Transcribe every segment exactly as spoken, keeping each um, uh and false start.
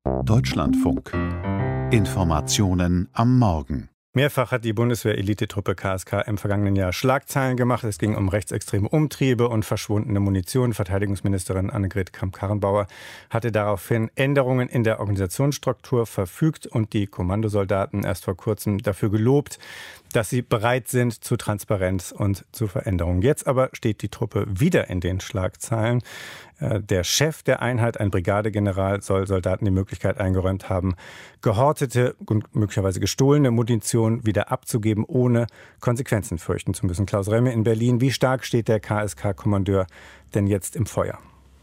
Deutschlandfunk. Informationen am Morgen. Mehrfach hat die Bundeswehr-Elitetruppe K S K im vergangenen Jahr Schlagzeilen gemacht. Es ging um rechtsextreme Umtriebe und verschwundene Munition. Verteidigungsministerin Annegret Kramp-Karrenbauer hatte daraufhin Änderungen in der Organisationsstruktur verfügt und die Kommandosoldaten erst vor kurzem dafür gelobt, dass sie bereit sind zu Transparenz und zu Veränderungen. Jetzt aber steht die Truppe wieder in den Schlagzeilen. Der Chef der Einheit, ein Brigadegeneral, soll Soldaten die Möglichkeit eingeräumt haben, gehortete und möglicherweise gestohlene Munition wieder abzugeben, ohne Konsequenzen fürchten zu müssen. Klaus Remme in Berlin. Wie stark steht der K S K-Kommandeur denn jetzt im Feuer?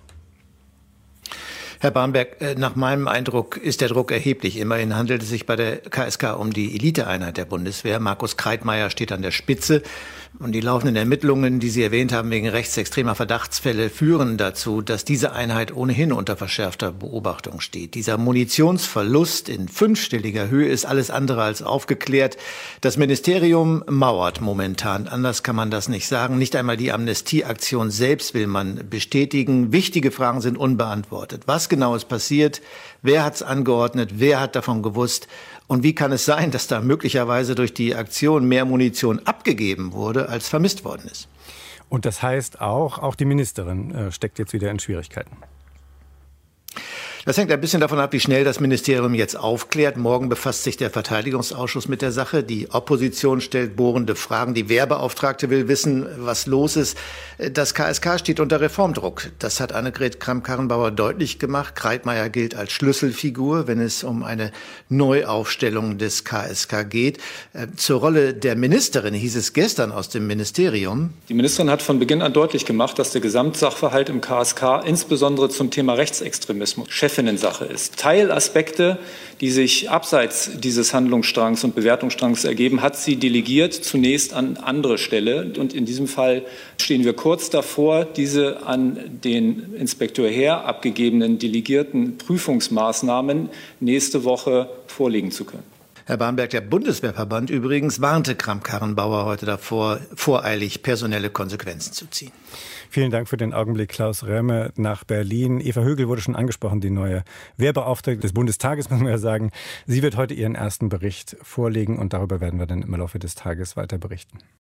Herr Barnberg, nach meinem Eindruck ist der Druck erheblich. Immerhin handelt es sich bei der K S K um die Eliteeinheit der Bundeswehr. Markus Kreitmeier steht an der Spitze. Und die laufenden Ermittlungen, die Sie erwähnt haben, wegen rechtsextremer Verdachtsfälle, führen dazu, dass diese Einheit ohnehin unter verschärfter Beobachtung steht. Dieser Munitionsverlust in fünfstelliger Höhe ist alles andere als aufgeklärt. Das Ministerium mauert momentan. Anders kann man das nicht sagen. Nicht einmal die Amnestieaktion selbst will man bestätigen. Wichtige Fragen sind unbeantwortet. Was genau ist passiert? Wer hat es angeordnet? Wer hat davon gewusst? Und wie kann es sein, dass da möglicherweise durch die Aktion mehr Munition abgegeben wurde, als vermisst worden ist? Und das heißt auch, auch die Ministerin äh, steckt jetzt wieder in Schwierigkeiten. Das hängt ein bisschen davon ab, wie schnell das Ministerium jetzt aufklärt. Morgen befasst sich der Verteidigungsausschuss mit der Sache. Die Opposition stellt bohrende Fragen. Die Wehrbeauftragte will wissen, was los ist. Das K S K steht unter Reformdruck. Das hat Annegret Kramp-Karrenbauer deutlich gemacht. Kreitmeier gilt als Schlüsselfigur, wenn es um eine Neuaufstellung des K S K geht. Zur Rolle der Ministerin hieß es gestern aus dem Ministerium: Die Ministerin hat von Beginn an deutlich gemacht, dass der Gesamtsachverhalt im K S K insbesondere zum Thema Rechtsextremismus Chefinnensache ist. Teilaspekte, die sich abseits dieses Handlungsstrangs und Bewertungsstrangs ergeben, hat sie delegiert zunächst an andere Stelle. Und in diesem Fall stehen wir kurz davor, diese an den Inspekteur Heer abgegebenen delegierten Prüfungsmaßnahmen nächste Woche vorlegen zu können. Herr Barnberg, der Bundeswehrverband übrigens warnte Kramp-Karrenbauer heute davor, voreilig personelle Konsequenzen zu ziehen. Vielen Dank für den Augenblick, Klaus Remme nach Berlin. Eva Högel wurde schon angesprochen, die neue Wehrbeauftragte des Bundestages, muss man ja sagen. Sie wird heute ihren ersten Bericht vorlegen und darüber werden wir dann im Laufe des Tages weiter berichten.